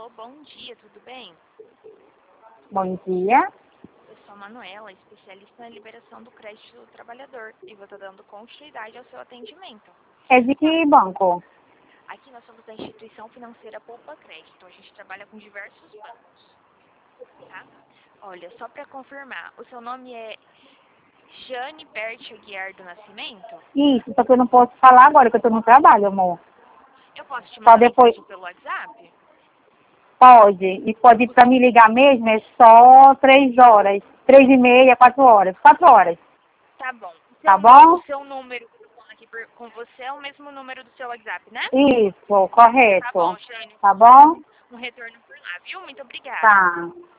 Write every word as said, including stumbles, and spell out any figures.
Alô, bom dia, tudo bem? Bom dia. Eu sou a Manuela, especialista na liberação do crédito do trabalhador e vou estar dando continuidade ao seu atendimento. É de que banco? Aqui nós somos da instituição financeira Poupa Crédito. A gente trabalha com diversos bancos, tá? Olha, só para confirmar, o seu nome é Jane Bert Aguiar do Nascimento? Isso, só que eu não posso falar agora que eu tô no trabalho, amor. Eu posso te Só mandar depois. mensagem pelo WhatsApp? Pode. E pode pra me ligar mesmo, é só três horas. Três e meia, quatro horas. Quatro horas. Tá bom. O Tá seu, nu- bom? o seu número que eu tô falando aqui por- com você é o mesmo número do seu WhatsApp, né? Isso, Tá bom, correto. Jane. Tá Vou dar bom? um retorno por lá, viu? Muito obrigada. Tá.